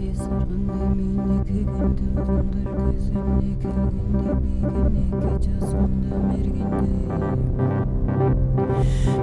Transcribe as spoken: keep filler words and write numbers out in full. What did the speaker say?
сарғынды менікі күнді ұғындыр көзімне келгенде бегінеке жазғанды мергенде